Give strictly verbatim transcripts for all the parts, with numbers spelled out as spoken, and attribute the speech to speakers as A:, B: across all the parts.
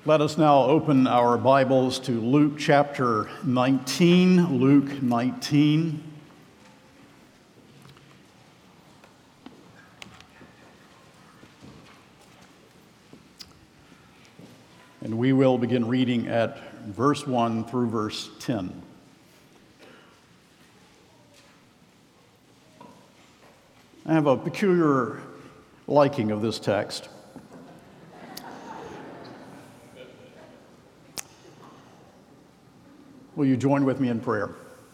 A: Let us now open our Bibles to Luke chapter nineteen. Luke nineteen. And we will begin reading at verse one through verse ten. I have a peculiar liking of this text. Will you join with me in prayer?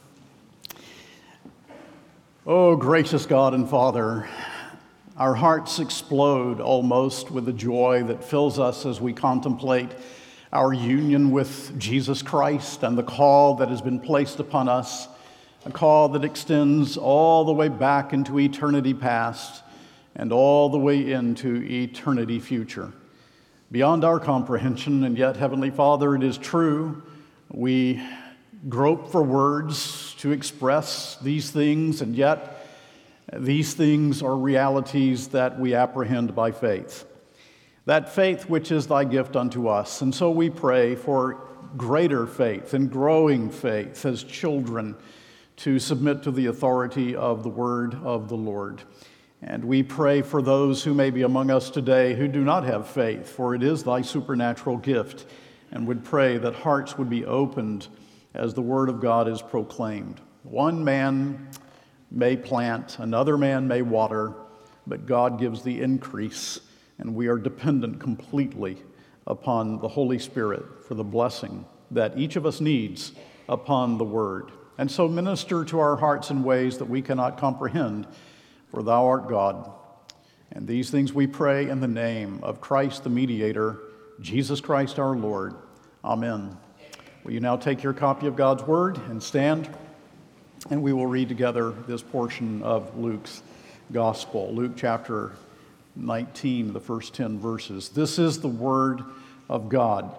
A: Oh, gracious God and Father, our hearts explode almost with the joy that fills us as we contemplate our union with Jesus Christ and the call that has been placed upon us, a call that extends all the way back into eternity past and all the way into eternity future. Beyond our comprehension, and yet, Heavenly Father, it is true, we grope for words to express these things, and yet these things are realities that we apprehend by faith. That faith which is thy gift unto us. And so we pray for greater faith and growing faith as children to submit to the authority of the word of the Lord. And we pray for those who may be among us today who do not have faith, for it is thy supernatural gift, and would pray that hearts would be opened as the word of God is proclaimed. One man may plant, another man may water, but God gives the increase, and we are dependent completely upon the Holy Spirit for the blessing that each of us needs upon the word. And so minister to our hearts in ways that we cannot comprehend, for thou art God. And these things we pray in the name of Christ the mediator, Jesus Christ our Lord. Amen. Will you now take your copy of God's Word and stand, and we will read together this portion of Luke's Gospel, Luke chapter nineteen, the first ten verses. This is the Word of God.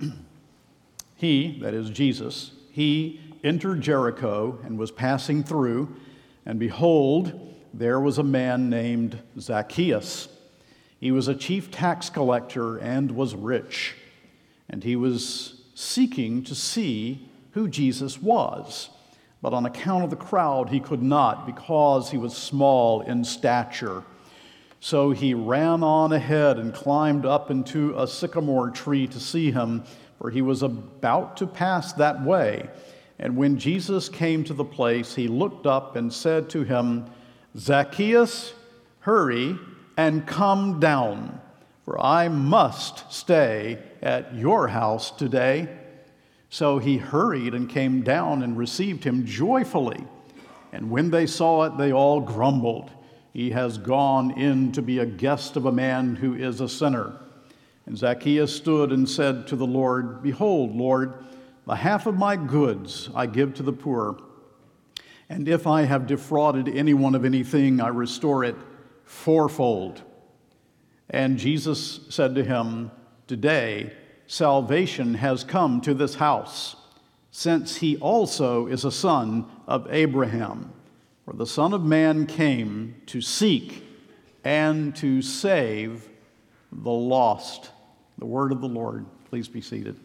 A: He, that is Jesus, he entered Jericho and was passing through, and behold, there was a man named Zacchaeus. He was a chief tax collector and was rich, and he was seeking to see who Jesus was. But on account of the crowd, he could not, because he was small in stature. So he ran on ahead and climbed up into a sycamore tree to see him, for he was about to pass that way. And when Jesus came to the place, he looked up and said to him, Zacchaeus, hurry and come down, for I must stay at your house today. So he hurried and came down and received him joyfully. And when they saw it, they all grumbled, he has gone in to be a guest of a man who is a sinner. And Zacchaeus stood and said to the Lord, Behold, Lord, the half of my goods I give to the poor. And if I have defrauded anyone of anything, I restore it fourfold. And Jesus said to him, Today salvation has come to this house, since he also is a son of Abraham. For the Son of Man came to seek and to save the lost. The word of the Lord. Please be seated.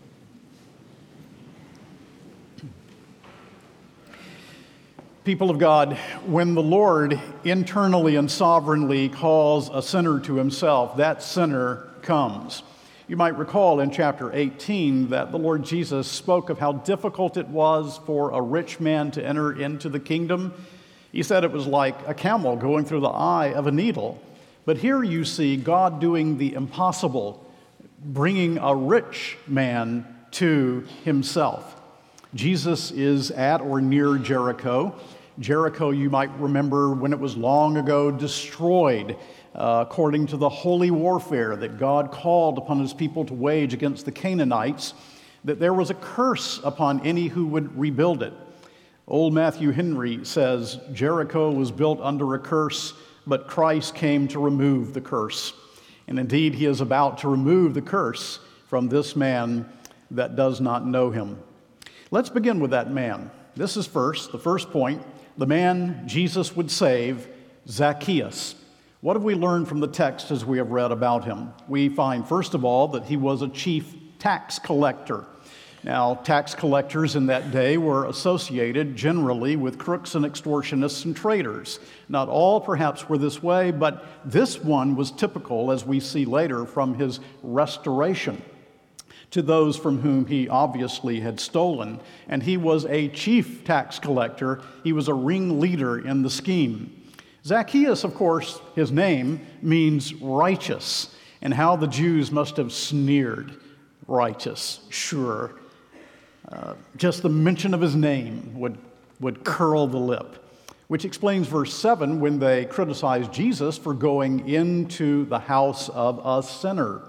A: People of God, when the Lord internally and sovereignly calls a sinner to himself, that sinner comes. You might recall in chapter eighteen that the Lord Jesus spoke of how difficult it was for a rich man to enter into the kingdom. He said it was like a camel going through the eye of a needle. But here you see God doing the impossible, bringing a rich man to himself. Jesus is at or near Jericho. Jericho, you might remember when it was long ago destroyed, uh, according to the holy warfare that God called upon his people to wage against the Canaanites, that there was a curse upon any who would rebuild it. Old Matthew Henry says, Jericho was built under a curse, but Christ came to remove the curse. And indeed, he is about to remove the curse from this man that does not know him. Let's begin with that man. This is first, the first point, the man Jesus would save, Zacchaeus. What have we learned from the text as we have read about him? We find, first of all, that he was a chief tax collector. Now, tax collectors in that day were associated generally with crooks and extortionists and traitors. Not all, perhaps, were this way, but this one was typical, as we see later, from his restoration to those from whom he obviously had stolen. And he was a chief tax collector. He was a ringleader in the scheme. Zacchaeus, of course, his name means righteous, and how the Jews must have sneered. Righteous, sure. Uh, just the mention of his name would, would curl the lip, which explains verse seven when they criticized Jesus for going into the house of a sinner.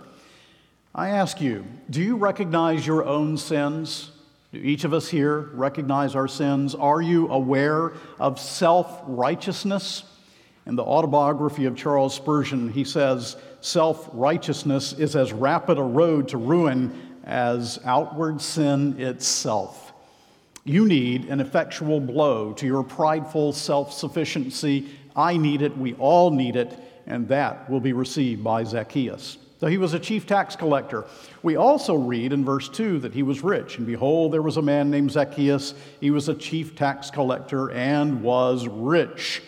A: I ask you, do you recognize your own sins? Do each of us here recognize our sins? Are you aware of self-righteousness? In the autobiography of Charles Spurgeon, he says, self-righteousness is as rapid a road to ruin as outward sin itself. You need an effectual blow to your prideful self-sufficiency. I need it, we all need it, and that will be received by Zacchaeus. So he was a chief tax collector. We also read in verse two that he was rich. And behold, there was a man named Zacchaeus. He was a chief tax collector and was rich.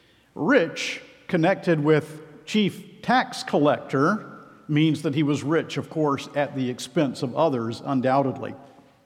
A: Rich, connected with chief tax collector, means that he was rich, of course, at the expense of others, undoubtedly.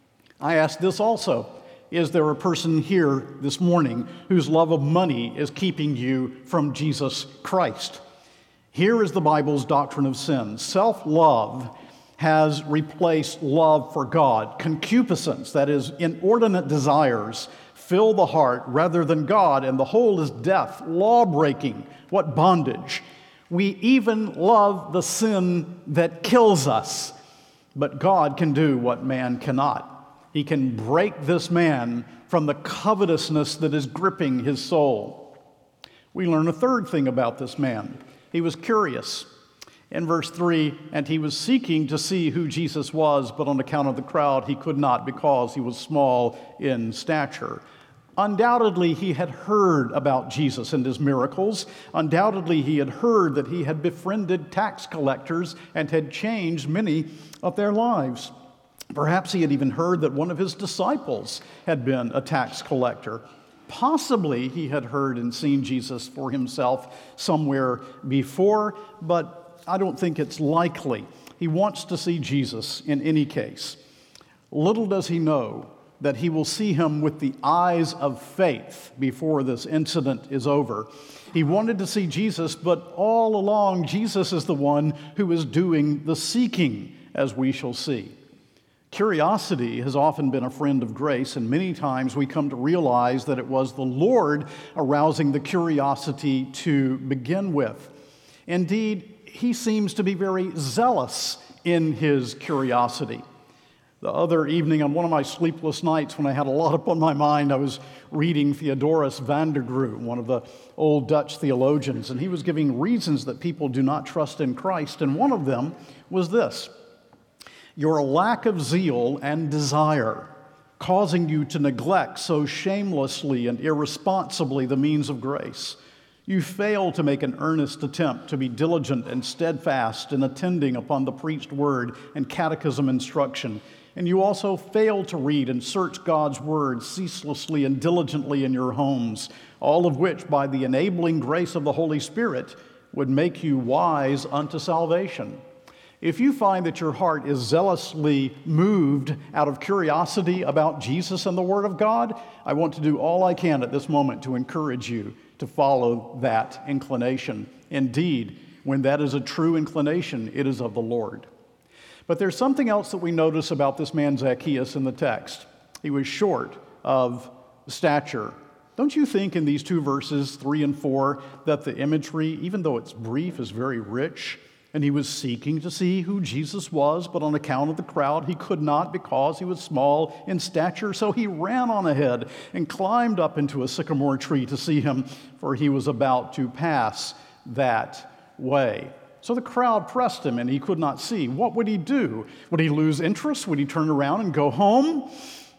A: I ask this also. Is there a person here this morning whose love of money is keeping you from Jesus Christ? Here is the Bible's doctrine of sin. Self-love has replaced love for God. Concupiscence, that is, inordinate desires, fill the heart rather than God, and the whole is death, law-breaking. What bondage! We even love the sin that kills us, but God can do what man cannot. He can break this man from the covetousness that is gripping his soul. We learn a third thing about this man. He was curious. In verse three, and he was seeking to see who Jesus was, but on account of the crowd he could not because he was small in stature. Undoubtedly, he had heard about Jesus and his miracles. Undoubtedly, he had heard that he had befriended tax collectors and had changed many of their lives. Perhaps he had even heard that one of his disciples had been a tax collector. Possibly he had heard and seen Jesus for himself somewhere before, but I don't think it's likely. He wants to see Jesus in any case. Little does he know that he will see him with the eyes of faith before this incident is over. He wanted to see Jesus, but all along, Jesus is the one who is doing the seeking, as we shall see. Curiosity has often been a friend of grace, and many times we come to realize that it was the Lord arousing the curiosity to begin with. Indeed, he seems to be very zealous in his curiosity. The other evening, on one of my sleepless nights when I had a lot upon my mind, I was reading Theodorus van der Grue, one of the old Dutch theologians, and he was giving reasons that people do not trust in Christ, and one of them was this: your lack of zeal and desire causing you to neglect so shamelessly and irresponsibly the means of grace. You fail to make an earnest attempt to be diligent and steadfast in attending upon the preached word and catechism instruction. And you also fail to read and search God's word ceaselessly and diligently in your homes, all of which, by the enabling grace of the Holy Spirit, would make you wise unto salvation. If you find that your heart is zealously moved out of curiosity about Jesus and the Word of God, I want to do all I can at this moment to encourage you to follow that inclination. Indeed, when that is a true inclination, it is of the Lord. But there's something else that we notice about this man Zacchaeus in the text. He was short of stature. Don't you think in these two verses, three and four, that the imagery, even though it's brief, is very rich? And he was seeking to see who Jesus was, but on account of the crowd, he could not because he was small in stature. So he ran on ahead and climbed up into a sycamore tree to see him, for he was about to pass that way. So the crowd pressed him, and he could not see. What would he do? Would he lose interest? Would he turn around and go home?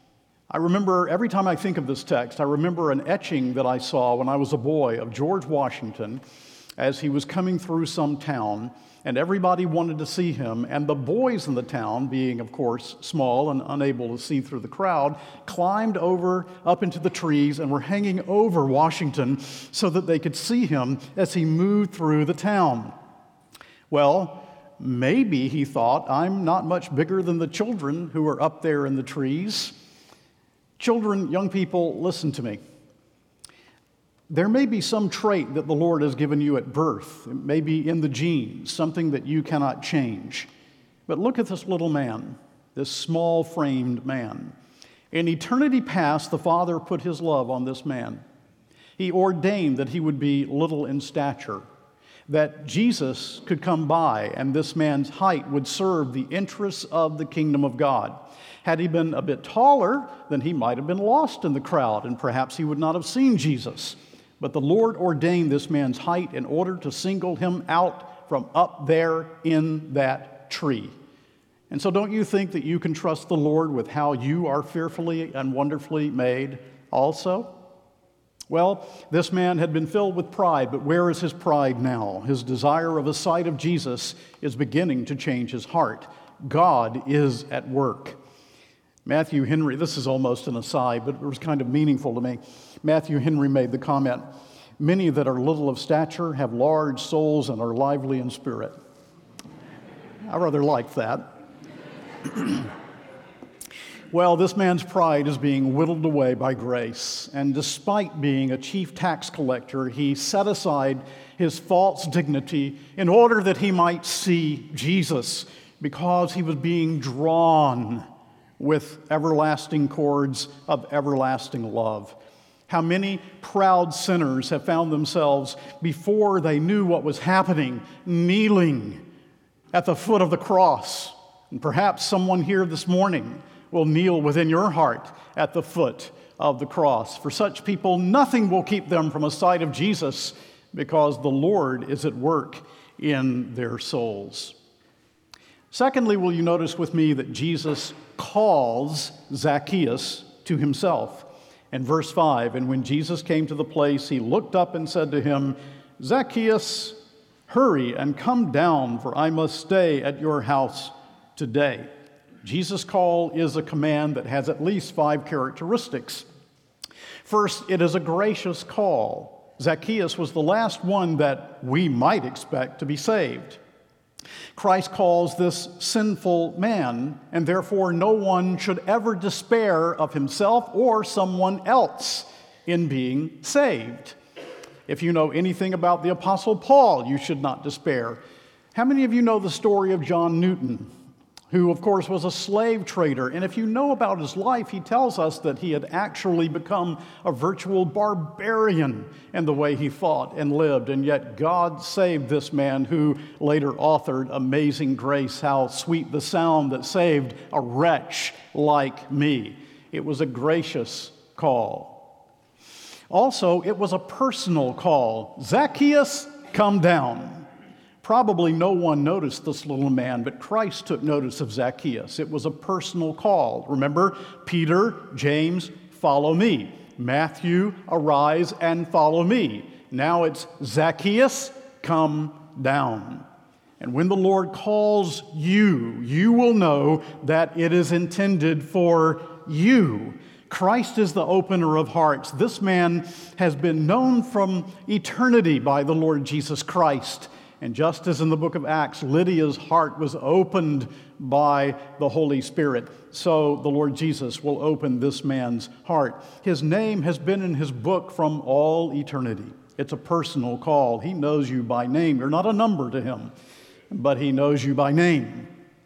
A: I remember, every time I think of this text, I remember an etching that I saw when I was a boy of George Washington as he was coming through some town, and everybody wanted to see him, and the boys in the town, being, of course, small and unable to see through the crowd, climbed over up into the trees and were hanging over Washington so that they could see him as he moved through the town. Well, maybe he thought, I'm not much bigger than the children who are up there in the trees. Children, young people, listen to me. There may be some trait that the Lord has given you at birth. It may be in the genes, something that you cannot change. But look at this little man, this small-framed man. In eternity past, the Father put his love on this man. He ordained that he would be little in stature, that Jesus could come by and this man's height would serve the interests of the kingdom of God. Had he been a bit taller, then he might have been lost in the crowd, and perhaps he would not have seen Jesus. But the Lord ordained this man's height in order to single him out from up there in that tree. And so don't you think that you can trust the Lord with how you are fearfully and wonderfully made also? Well, this man had been filled with pride, but where is his pride now? His desire of a sight of Jesus is beginning to change his heart. God is at work. Matthew Henry, this is almost an aside, but it was kind of meaningful to me. Matthew Henry made the comment, many that are little of stature have large souls and are lively in spirit. I rather like that. Well, this man's pride is being whittled away by grace, and despite being a chief tax collector, he set aside his false dignity in order that he might see Jesus, because he was being drawn with everlasting cords of everlasting love. How many proud sinners have found themselves, before they knew what was happening, kneeling at the foot of the cross. And perhaps someone here this morning will kneel within your heart at the foot of the cross. For such people, nothing will keep them from a sight of Jesus, because the Lord is at work in their souls. Secondly, will you notice with me that Jesus calls Zacchaeus to himself? In verse five, and when Jesus came to the place, he looked up and said to him, Zacchaeus, hurry and come down, for I must stay at your house today. Jesus' call is a command that has at least five characteristics. First, it is a gracious call. Zacchaeus was the last one that we might expect to be saved. Christ calls this sinful man, and therefore no one should ever despair of himself or someone else in being saved. If you know anything about the Apostle Paul, you should not despair. How many of you know the story of John Newton, who, of course, was a slave trader? And if you know about his life, he tells us that he had actually become a virtual barbarian in the way he fought and lived. And yet God saved this man, who later authored Amazing Grace, how sweet the sound that saved a wretch like me. It was a gracious call. Also, it was a personal call. Zacchaeus, come down. Probably no one noticed this little man, but Christ took notice of Zacchaeus. It was a personal call. Remember, Peter, James, follow me. Matthew, arise and follow me. Now it's Zacchaeus, come down. And when the Lord calls you, you will know that it is intended for you. Christ is the opener of hearts. This man has been known from eternity by the Lord Jesus Christ. And just as in the book of Acts, Lydia's heart was opened by the Holy Spirit, so the Lord Jesus will open this man's heart. His name has been in his book from all eternity. It's a personal call. He knows you by name. You're not a number to him, but he knows you by name.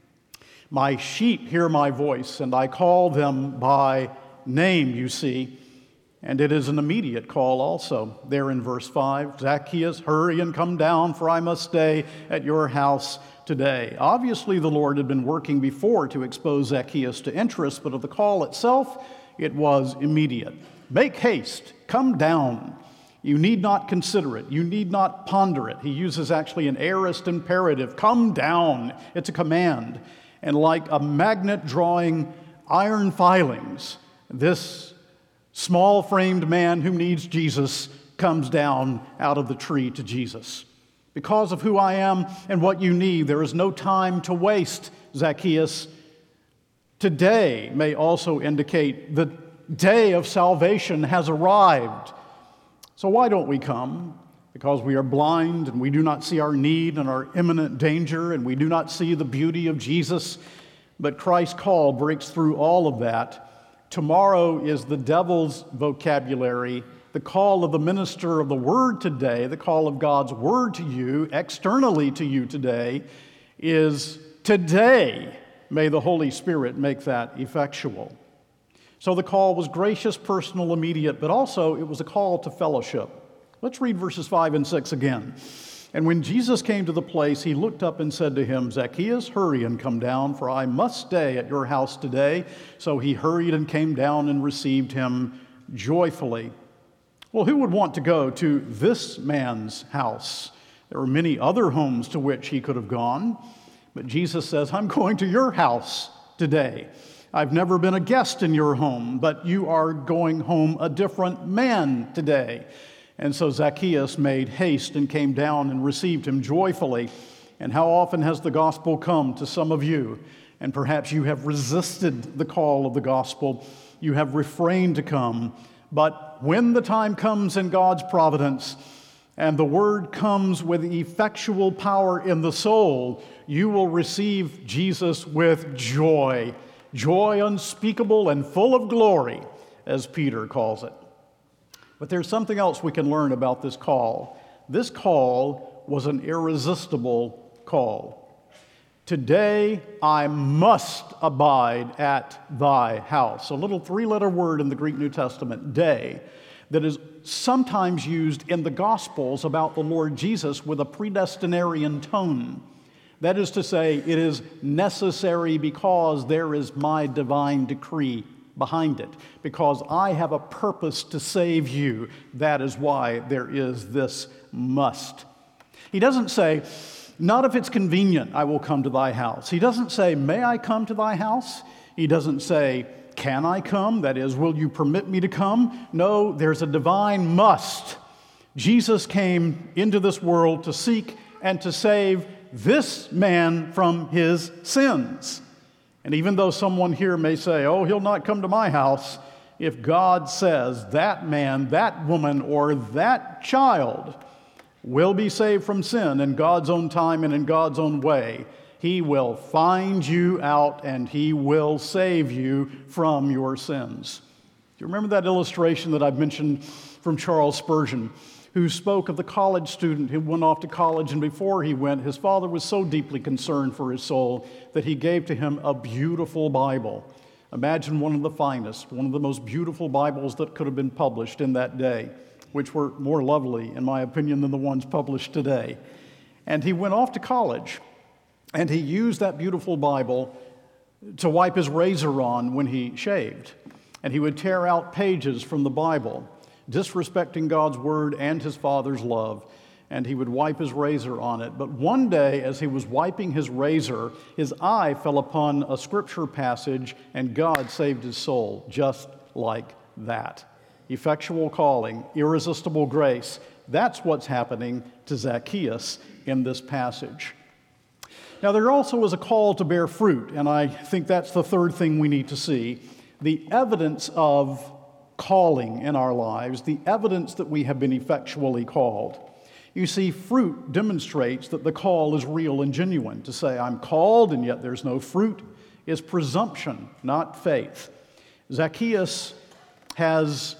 A: My sheep hear my voice, and I call them by name, you see. And it is an immediate call also. There in verse five, Zacchaeus, hurry and come down, for I must stay at your house today. Obviously, the Lord had been working before to expose Zacchaeus to interest, but of the call itself, it was immediate. Make haste, come down. You need not consider it. You need not ponder it. He uses actually an aorist imperative. Come down. It's a command. And like a magnet drawing iron filings, this small-framed man who needs Jesus comes down out of the tree to Jesus. Because of who I am and what you need, there is no time to waste, Zacchaeus. Today may also indicate the day of salvation has arrived. So why don't we come? Because we are blind and we do not see our need and our imminent danger, and we do not see the beauty of Jesus. But Christ's call breaks through all of that. Tomorrow is the devil's vocabulary. The call of the minister of the word today, the call of God's word to you, externally to you today, is today. May the Holy Spirit make that effectual. So the call was gracious, personal, immediate, but also it was a call to fellowship. Let's read verses five and six again. And when Jesus came to the place, he looked up and said to him, Zacchaeus, hurry and come down, for I must stay at your house today. So he hurried and came down and received him joyfully. Well, who would want to go to this man's house? There were many other homes to which he could have gone, but Jesus says, I'm going to your house today. I've never been a guest in your home, but you are going home a different man today. And so Zacchaeus made haste and came down and received him joyfully. And how often has the gospel come to some of you? And perhaps you have resisted the call of the gospel. You have refrained to come. But when the time comes in God's providence, and the word comes with effectual power in the soul, you will receive Jesus with joy, joy unspeakable and full of glory, as Peter calls it. But there's something else we can learn about this call. This call was an irresistible call. Today I must abide at thy house. A little three-letter word in the Greek New Testament, day, that is sometimes used in the Gospels about the Lord Jesus with a predestinarian tone. That is to say, it is necessary because there is my divine decree behind it. Because I have a purpose to save you. That is why there is this must. He doesn't say, not if it's convenient, I will come to thy house. He doesn't say, may I come to thy house? He doesn't say, can I come? That is, will you permit me to come? No, there's a divine must. Jesus came into this world to seek and to save this man from his sins. And even though someone here may say, oh, he'll not come to my house, if God says that man, that woman, or that child will be saved from sin in God's own time and in God's own way, he will find you out and he will save you from your sins. Do you remember that illustration that I've mentioned from Charles Spurgeon, who spoke of the college student who went off to college, and before he went, his father was so deeply concerned for his soul that he gave to him a beautiful Bible. Imagine one of the finest, one of the most beautiful Bibles that could have been published in that day, which were more lovely, in my opinion, than the ones published today. And he went off to college, and he used that beautiful Bible to wipe his razor on when he shaved. And he would tear out pages from the Bible, disrespecting God's word and his Father's love, and he would wipe his razor on it. But one day, as he was wiping his razor, his eye fell upon a scripture passage, and God saved his soul just like that. Effectual calling, irresistible grace. That's what's happening to Zacchaeus in this passage. Now, there also is a call to bear fruit, and I think that's the third thing we need to see. The evidence of calling in our lives, the evidence that we have been effectually called. You see, fruit demonstrates that the call is real and genuine. To say, I'm called and yet there's no fruit is presumption, not faith. Zacchaeus has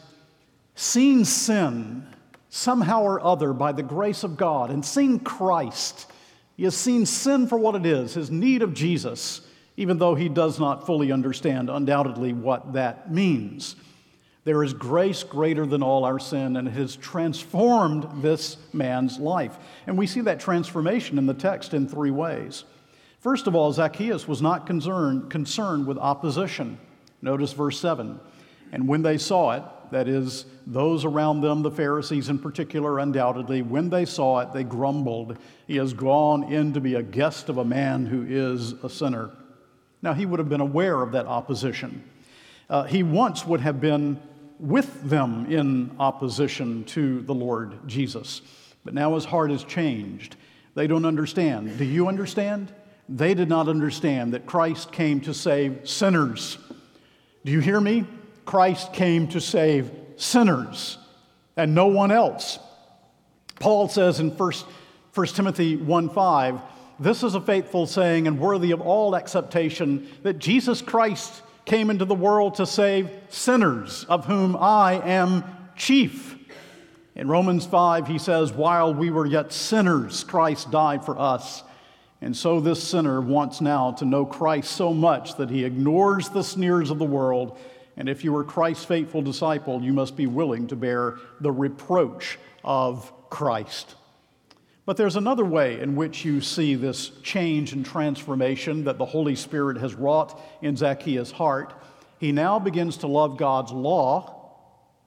A: seen sin somehow or other by the grace of God and seen Christ. He has seen sin for what it is, his need of Jesus, even though he does not fully understand undoubtedly what that means. There is grace greater than all our sin, and it has transformed this man's life. And we see that transformation in the text in three ways. First of all, Zacchaeus was not concerned, concerned with opposition. Notice verse seven. And when they saw it, that is, those around them, the Pharisees in particular, undoubtedly, when they saw it, they grumbled. He has gone in to be a guest of a man who is a sinner. Now, he would have been aware of that opposition. Uh, he once would have been with them in opposition to the Lord Jesus. But now his heart has changed. They don't understand. Do you understand? They did not understand that Christ came to save sinners. Do you hear me? Christ came to save sinners and no one else. Paul says in First Timothy one five, this is a faithful saying and worthy of all acceptation, that Jesus Christ came into the world to save sinners, of whom I am chief. In Romans five, he says, while we were yet sinners, Christ died for us. And so this sinner wants now to know Christ so much that he ignores the sneers of the world. And if you are Christ's faithful disciple, you must be willing to bear the reproach of Christ. But there's another way in which you see this change and transformation that the Holy Spirit has wrought in Zacchaeus' heart. He now begins to love God's law,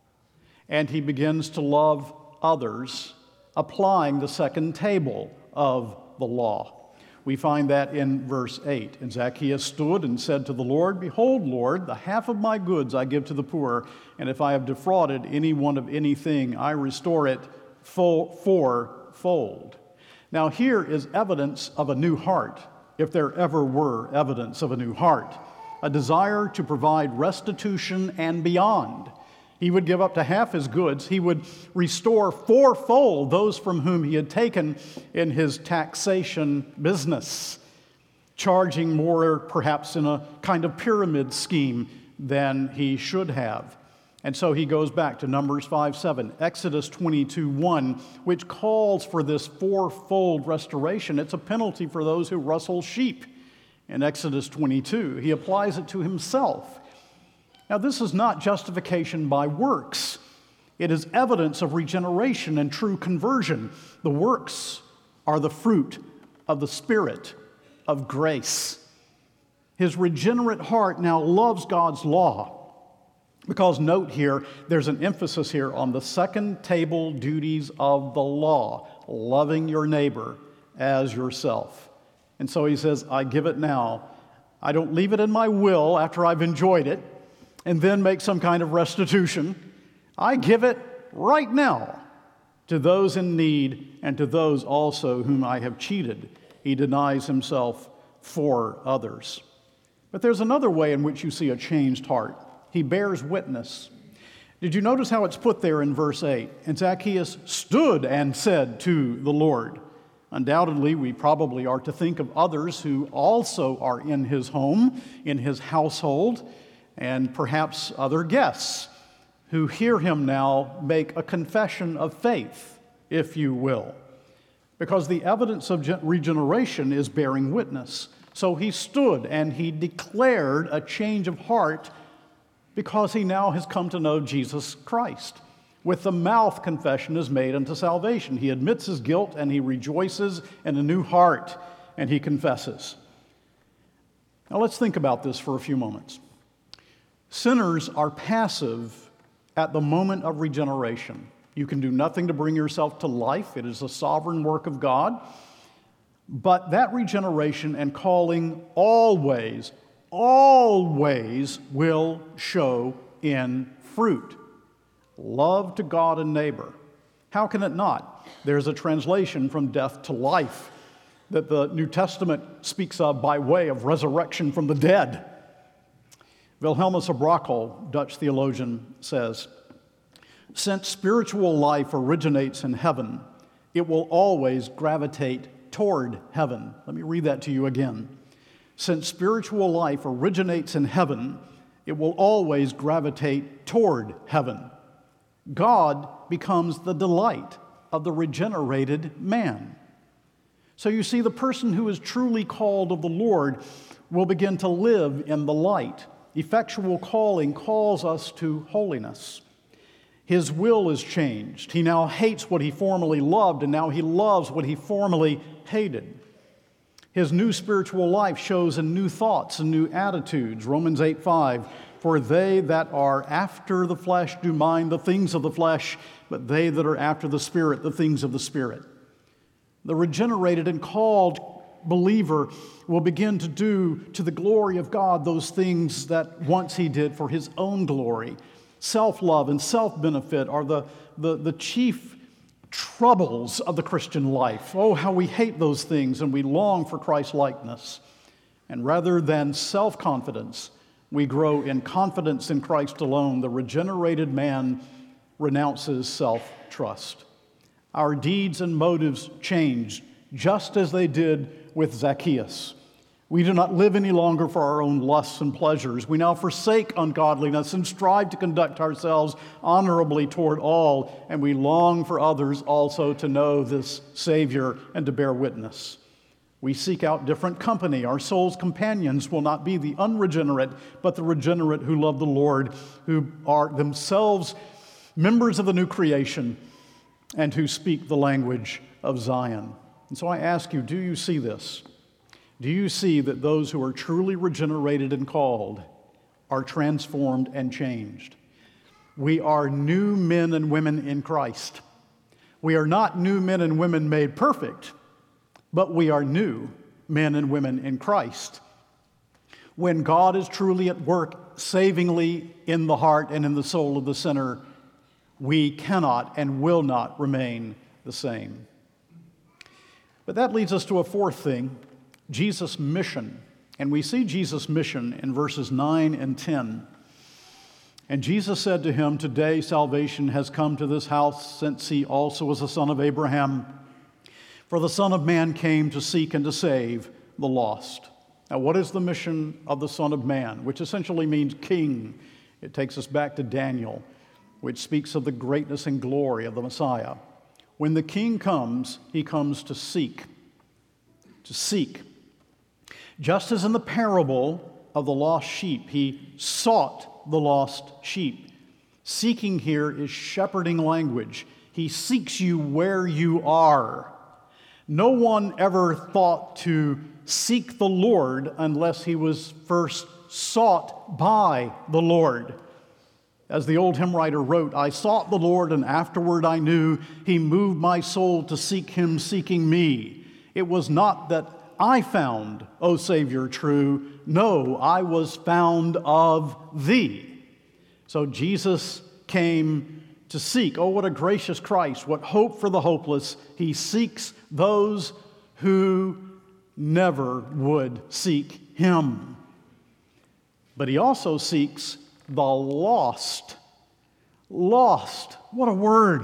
A: and he begins to love others, applying the second table of the law. We find that in verse eight. And Zacchaeus stood and said to the Lord, behold, Lord, the half of my goods I give to the poor, and if I have defrauded any one of anything, I restore it full, fourfold. Now here is evidence of a new heart, if there ever were evidence of a new heart, a desire to provide restitution and beyond. He would give up to half his goods. He would restore fourfold those from whom he had taken in his taxation business, charging more perhaps in a kind of pyramid scheme than he should have. And so he goes back to Numbers five seven, Exodus twenty-two one, which calls for this fourfold restoration. It's a penalty for those who rustle sheep. In Exodus twenty-two, he applies it to himself. Now, this is not justification by works. It is evidence of regeneration and true conversion. The works are the fruit of the Spirit of grace. His regenerate heart now loves God's law. Because note here, there's an emphasis here on the second table duties of the law, loving your neighbor as yourself. And so he says, I give it now. I don't leave it in my will after I've enjoyed it and then make some kind of restitution. I give it right now to those in need and to those also whom I have cheated. He denies himself for others. But there's another way in which you see a changed heart. He bears witness. Did you notice how it's put there in verse eight? And Zacchaeus stood and said to the Lord. Undoubtedly, we probably are to think of others who also are in his home, in his household, and perhaps other guests who hear him now make a confession of faith, if you will. Because the evidence of regeneration is bearing witness. So he stood and he declared a change of heart because he now has come to know Jesus Christ. With the mouth, confession is made unto salvation. He admits his guilt and he rejoices in a new heart and he confesses. Now let's think about this for a few moments. Sinners are passive at the moment of regeneration. You can do nothing to bring yourself to life. It is a sovereign work of God. But that regeneration and calling always, always will show in fruit. Love to God and neighbor. How can it not? There's a translation from death to life that the New Testament speaks of by way of resurrection from the dead. Wilhelmus of Brakel, Dutch theologian, says, since spiritual life originates in heaven, it will always gravitate toward heaven. Let me read that to you again. Since spiritual life originates in heaven, it will always gravitate toward heaven. God becomes the delight of the regenerated man. So you see, the person who is truly called of the Lord will begin to live in the light. Effectual calling calls us to holiness. His will is changed. He now hates what he formerly loved, and now he loves what he formerly hated. His new spiritual life shows in new thoughts and new attitudes. Romans eight five, for they that are after the flesh do mind the things of the flesh, but they that are after the Spirit, the things of the Spirit. The regenerated and called believer will begin to do to the glory of God those things that once he did for his own glory. Self-love and self-benefit are the, the, the chief troubles of the Christian life. Oh, how we hate those things and we long for Christ-likeness. And rather than self-confidence, we grow in confidence in Christ alone. The regenerated man renounces self-trust. Our deeds and motives change, just as they did with Zacchaeus. We do not live any longer for our own lusts and pleasures. We now forsake ungodliness and strive to conduct ourselves honorably toward all, and we long for others also to know this Savior and to bear witness. We seek out different company. Our soul's companions will not be the unregenerate, but the regenerate who love the Lord, who are themselves members of the new creation and who speak the language of Zion. And so I ask you, do you see this? Do you see that those who are truly regenerated and called are transformed and changed? We are new men and women in Christ. We are not new men and women made perfect, but we are new men and women in Christ. When God is truly at work savingly in the heart and in the soul of the sinner, we cannot and will not remain the same. But that leads us to a fourth thing, Jesus' mission. And we see Jesus' mission in verses nine and ten. And Jesus said to him, "Today salvation has come to this house, since he also was a son of Abraham. For the Son of Man came to seek and to save the lost." Now, what is the mission of the Son of Man? Which essentially means king. It takes us back to Daniel, which speaks of the greatness and glory of the Messiah. When the king comes, he comes to seek. To seek. Just as in the parable of the lost sheep, he sought the lost sheep. Seeking here is shepherding language. He seeks you where you are. No one ever thought to seek the Lord unless he was first sought by the Lord. As the old hymn writer wrote, "I sought the Lord, and afterward I knew he moved my soul to seek him, seeking me. It was not that I found, O Savior, true. No, I was found of thee." So Jesus came to seek. Oh, what a gracious Christ, what hope for the hopeless. He seeks those who never would seek him. But he also seeks the lost. Lost. What a word.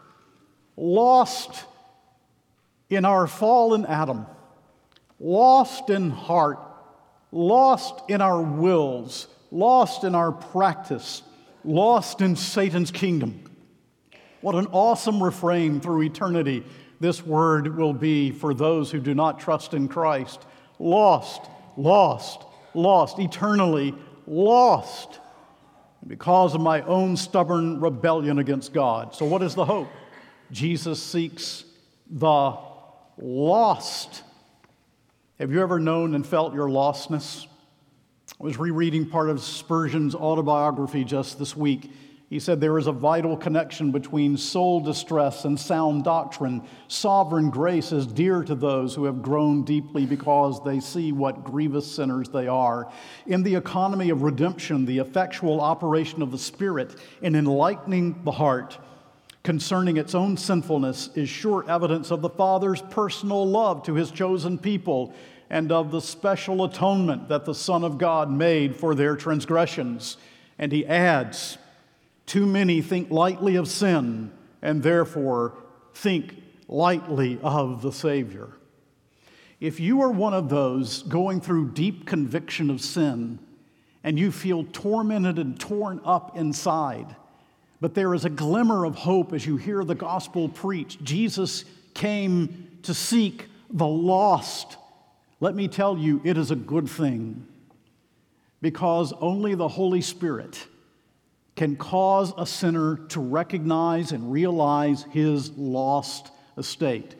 A: Lost in our fallen Adam. Lost in heart, lost in our wills, lost in our practice, lost in Satan's kingdom. What an awesome refrain through eternity this word will be for those who do not trust in Christ. Lost, lost, lost, eternally lost because of my own stubborn rebellion against God. So what is the hope? Jesus seeks the lost. Have you ever known and felt your lostness? I was rereading part of Spurgeon's autobiography just this week. He said there is a vital connection between soul distress and sound doctrine. Sovereign grace is dear to those who have grown deeply because they see what grievous sinners they are. In the economy of redemption, the effectual operation of the Spirit in enlightening the heart concerning its own sinfulness is sure evidence of the Father's personal love to his chosen people and of the special atonement that the Son of God made for their transgressions. And he adds, too many think lightly of sin and therefore think lightly of the Savior. If you are one of those going through deep conviction of sin and you feel tormented and torn up inside, but there is a glimmer of hope as you hear the gospel preached. Jesus came to seek the lost. Let me tell you, it is a good thing, because only the Holy Spirit can cause a sinner to recognize and realize his lost estate.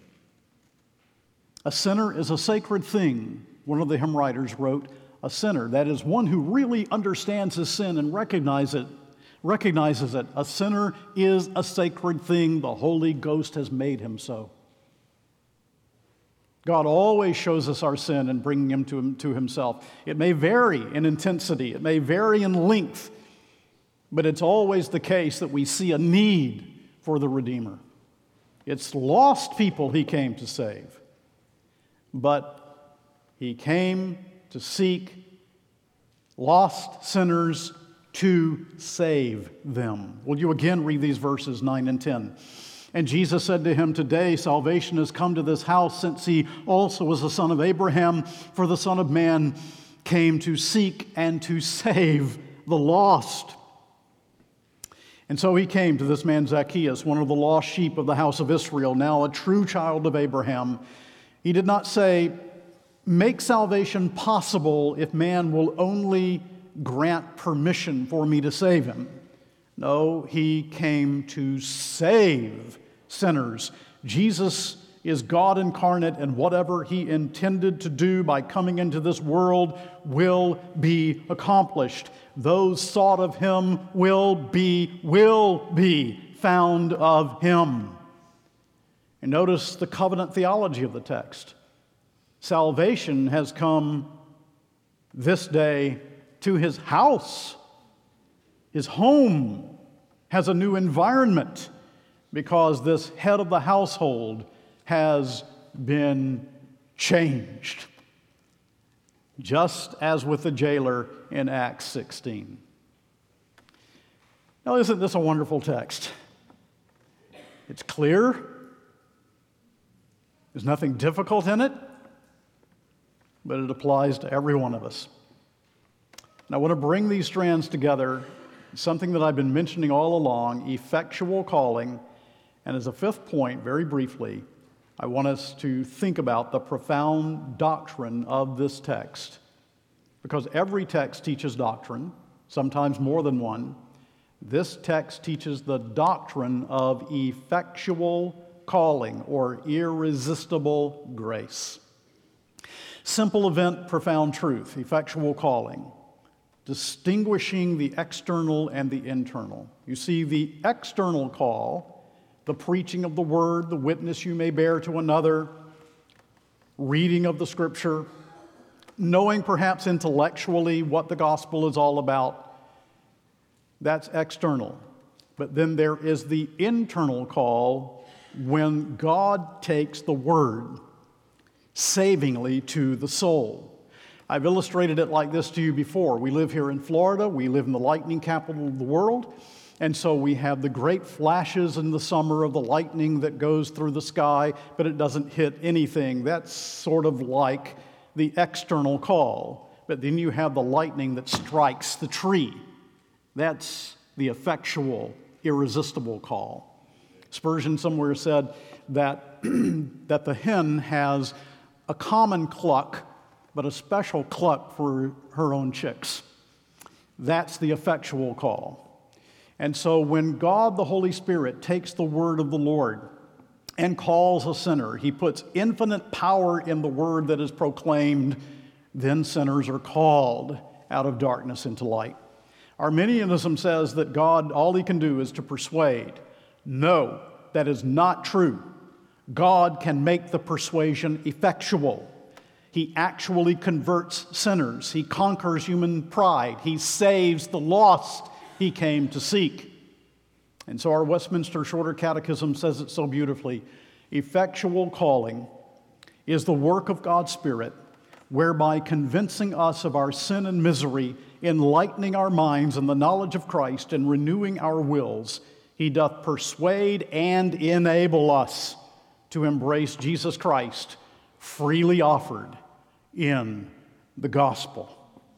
A: A sinner is a sacred thing, one of the hymn writers wrote. A sinner, that is one who really understands his sin and recognize it, recognizes it. A sinner is a sacred thing. The Holy Ghost has made him so. God always shows us our sin and bringing him to, him to himself. It may vary in intensity. It may vary in length. But it's always the case that we see a need for the Redeemer. It's lost people he came to save. But he came to seek lost sinners to save them. Will you again read these verses nine and ten? And Jesus said to him, "Today salvation has come to this house, since he also was the son of Abraham. For the Son of Man came to seek and to save the lost." And so he came to this man Zacchaeus, one of the lost sheep of the house of Israel, now a true child of Abraham. He did not say, "Make salvation possible if man will only grant permission for me to save him." No, he came to save sinners. Jesus is God incarnate, and whatever he intended to do by coming into this world will be accomplished. Those sought of him will be, will be found of him. And notice the covenant theology of the text. Salvation has come this day to his house. His home has a new environment because this head of the household has been changed. Just as with the jailer in Acts sixteen. Now, isn't this a wonderful text? It's clear. There's nothing difficult in it, but it applies to every one of us. And I want to bring these strands together, something that I've been mentioning all along, effectual calling. And as a fifth point, very briefly, I want us to think about the profound doctrine of this text. Because every text teaches doctrine, sometimes more than one. This text teaches the doctrine of effectual calling or irresistible grace. Simple event, profound truth, effectual calling. Distinguishing the external and the internal. You see, the external call, the preaching of the word, the witness you may bear to another, reading of the scripture, knowing perhaps intellectually what the gospel is all about, that's external. But then there is the internal call when God takes the word savingly to the soul. I've illustrated it like this to you before. We live here in Florida. We live in the lightning capital of the world. And so we have the great flashes in the summer of the lightning that goes through the sky, but it doesn't hit anything. That's sort of like the external call. But then you have the lightning that strikes the tree. That's the effectual, irresistible call. Spurgeon somewhere said that, that the hen has a common cluck, but a special cluck for her own chicks. That's the effectual call. And so when God, the Holy Spirit, takes the word of the Lord and calls a sinner, he puts infinite power in the word that is proclaimed, then sinners are called out of darkness into light. Arminianism says that God, all he can do is to persuade. No, that is not true. God can make the persuasion effectual. He actually converts sinners. He conquers human pride. He saves the lost he came to seek. And so our Westminster Shorter Catechism says it so beautifully. Effectual calling is the work of God's Spirit, whereby convincing us of our sin and misery, enlightening our minds in the knowledge of Christ, and renewing our wills, he doth persuade and enable us to embrace Jesus Christ, freely offered in the gospel.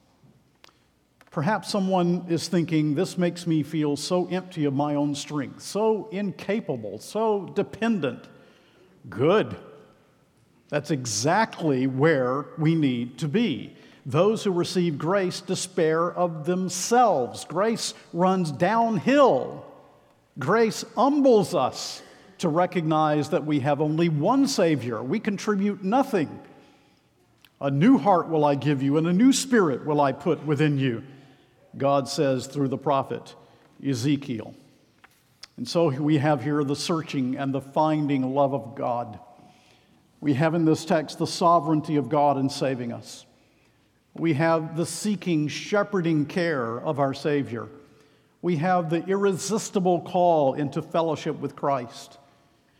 A: Perhaps someone is thinking, this makes me feel so empty of my own strength, so incapable, so dependent. Good. That's exactly where we need to be. Those who receive grace despair of themselves. Grace runs downhill. Grace humbles us to recognize that we have only one Savior. We contribute nothing. A new heart will I give you, and a new spirit will I put within you, God says through the prophet Ezekiel. And so we have here the searching and the finding love of God. We have in this text the sovereignty of God in saving us. We have the seeking, shepherding care of our Savior. We have the irresistible call into fellowship with Christ.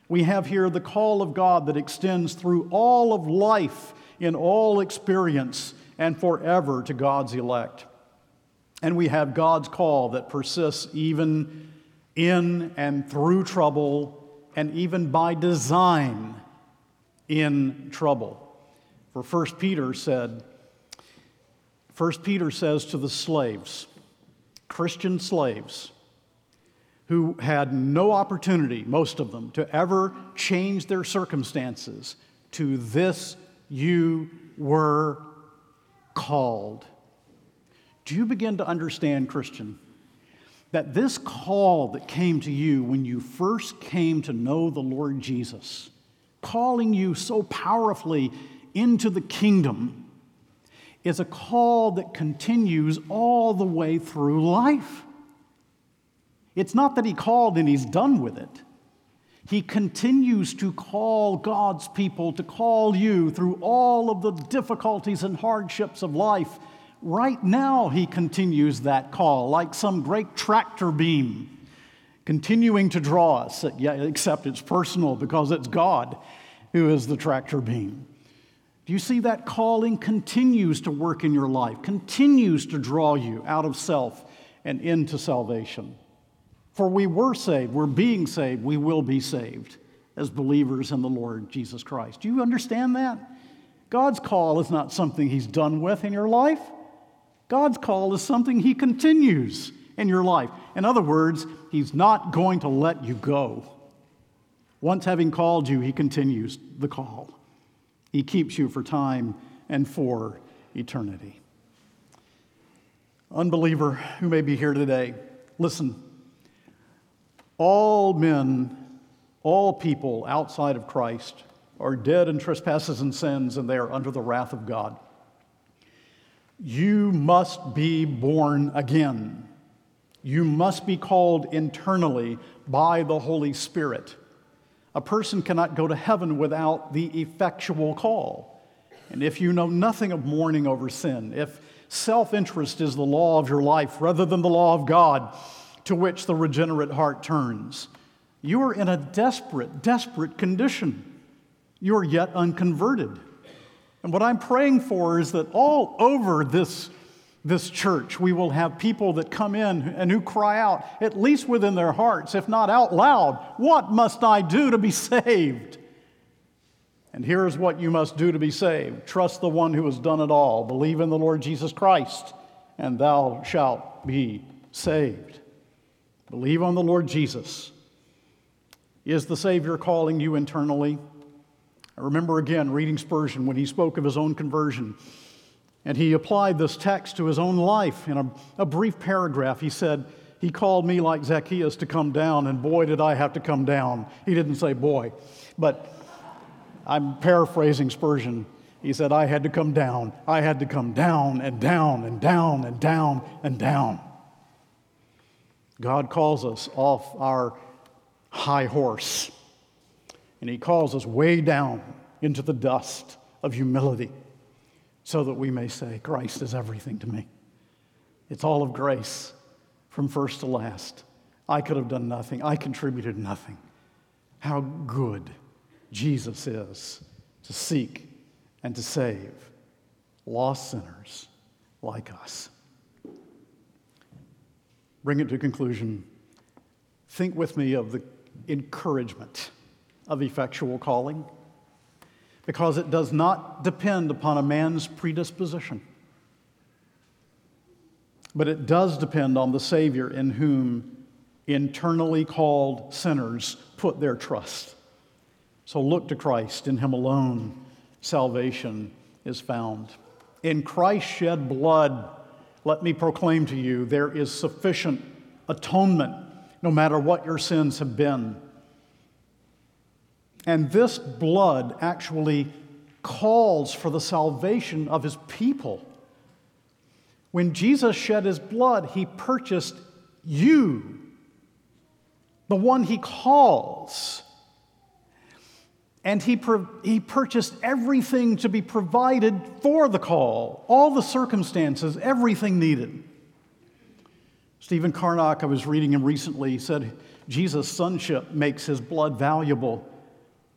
A: We have here the call of God that extends through all of life, in all experience, and forever to God's elect. And we have God's call that persists even in and through trouble, and even by design in trouble. For First Peter said, First Peter says to the slaves, Christian slaves, who had no opportunity, most of them, to ever change their circumstances, to this you were called. Do you begin to understand, Christian, that this call that came to you when you first came to know the Lord Jesus, calling you so powerfully into the kingdom, is a call that continues all the way through life? It's not that he called and he's done with it. He continues to call God's people, to call you through all of the difficulties and hardships of life. Right now, he continues that call like some great tractor beam, continuing to draw us, yeah, except it's personal because it's God who is the tractor beam. Do you see that calling continues to work in your life, continues to draw you out of self and into salvation? For we were saved, we're being saved, we will be saved as believers in the Lord Jesus Christ. Do you understand that? God's call is not something he's done with in your life. God's call is something he continues in your life. In other words, he's not going to let you go. Once having called you, he continues the call. He keeps you for time and for eternity. Unbeliever who may be here today, listen. All men, all people outside of Christ are dead in trespasses and sins, and they are under the wrath of God. You must be born again. You must be called internally by the Holy Spirit. A person cannot go to heaven without the effectual call. And if you know nothing of mourning over sin, if self-interest is the law of your life rather than the law of God, to which the regenerate heart turns, you are in a desperate, desperate condition. You are yet unconverted. And what I'm praying for is that all over this, this church, we will have people that come in and who cry out, at least within their hearts, if not out loud, "What must I do to be saved?" And here's what you must do to be saved. Trust the one who has done it all. Believe in the Lord Jesus Christ, and thou shalt be saved. Believe on the Lord Jesus. Is the Savior calling you internally? I remember again reading Spurgeon when he spoke of his own conversion, and he applied this text to his own life in a, a brief paragraph. He said, he called me like Zacchaeus to come down, and boy, did I have to come down. He didn't say boy, but I'm paraphrasing Spurgeon. He said, I had to come down. I had to come down and down and down and down and down. God calls us off our high horse, and he calls us way down into the dust of humility so that we may say, Christ is everything to me. It's all of grace from first to last. I could have done nothing. I contributed nothing. How good Jesus is to seek and to save lost sinners like us. Bring it to conclusion. Think with me of the encouragement of effectual calling, because it does not depend upon a man's predisposition, but it does depend on the Savior in whom internally called sinners put their trust. So look to Christ. In him alone, salvation is found. In Christ's shed blood, let me proclaim to you, there is sufficient atonement, no matter what your sins have been. And this blood actually calls for the salvation of his people. When Jesus shed his blood, he purchased you, the one he calls. And he, he purchased everything to be provided for the call, all the circumstances, everything needed. Stephen Carnock, I was reading him recently, said Jesus' sonship makes his blood valuable.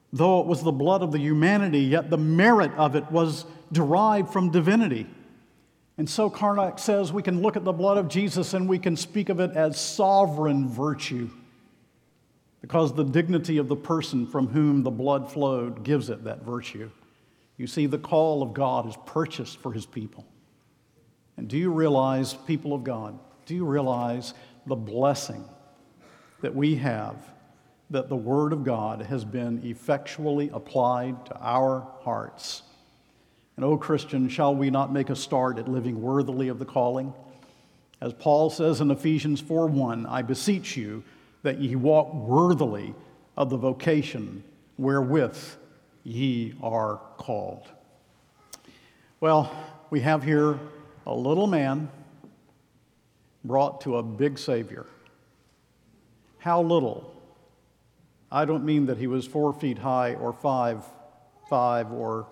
A: Though it was the blood of the humanity, yet the merit of it was derived from divinity. And so Carnac says we can look at the blood of Jesus and we can speak of it as sovereign virtue, because the dignity of the person from whom the blood flowed gives it that virtue. You see, the call of God is purchased for his people. And do you realize, people of God, do you realize the blessing that we have, that the Word of God has been effectually applied to our hearts? And, O Christian, shall we not make a start at living worthily of the calling? As Paul says in Ephesians four one, I beseech you that ye walk worthily of the vocation wherewith ye are called. Well, we have here a little man brought to a big Savior. How little? I don't mean that he was four feet high or five, five, or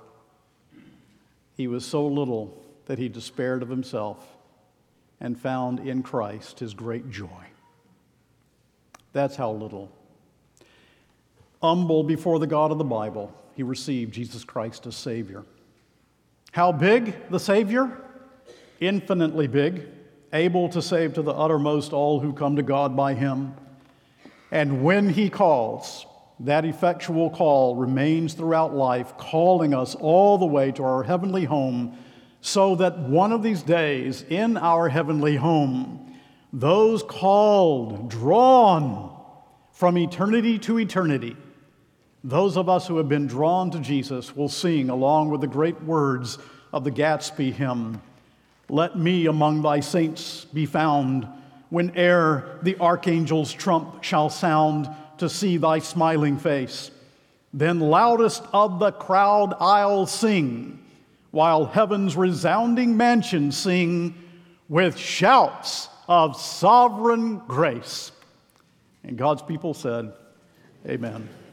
A: he was so little that he despaired of himself and found in Christ his great joy. That's how little. Humble before the God of the Bible, he received Jesus Christ as Savior. How big, the Savior? Infinitely big, able to save to the uttermost all who come to God by him. And when he calls, that effectual call remains throughout life, calling us all the way to our heavenly home, so that one of these days in our heavenly home, those called, drawn from eternity to eternity, those of us who have been drawn to Jesus will sing along with the great words of the Gatsby hymn, let me among thy saints be found, whene'er the archangel's trump shall sound to see thy smiling face. Then loudest of the crowd I'll sing, while heaven's resounding mansions sing with shouts of sovereign grace. And God's people said, amen.